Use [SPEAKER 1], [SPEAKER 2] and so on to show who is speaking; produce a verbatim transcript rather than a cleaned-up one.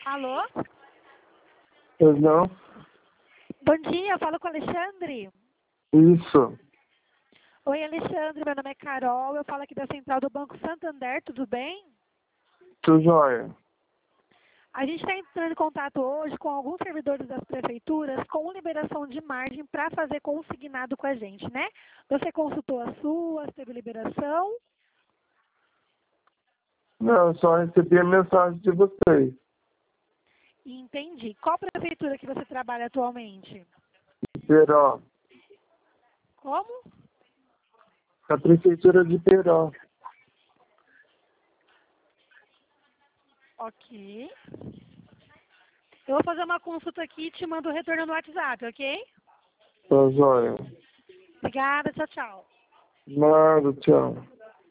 [SPEAKER 1] Alô?
[SPEAKER 2] Pois não?
[SPEAKER 1] Bom dia, eu falo com o Alexandre.
[SPEAKER 2] Isso.
[SPEAKER 1] Oi, Alexandre, meu nome é Carol, eu falo aqui da Central do Banco Santander, tudo bem?
[SPEAKER 2] Tudo jóia.
[SPEAKER 1] A gente está entrando em contato hoje com alguns servidores das prefeituras com liberação de margem para fazer consignado com a gente, né? Você consultou as suas, teve liberação?
[SPEAKER 2] Não, eu só recebi a mensagem de vocês.
[SPEAKER 1] Entendi. Qual prefeitura que você trabalha atualmente?
[SPEAKER 2] Peró.
[SPEAKER 1] Como?
[SPEAKER 2] A prefeitura de Peró.
[SPEAKER 1] Ok. Eu vou fazer uma consulta aqui e te mando o retorno no WhatsApp, ok?
[SPEAKER 2] Tá jóia.
[SPEAKER 1] Obrigada, tchau, tchau.
[SPEAKER 2] Nada, tchau.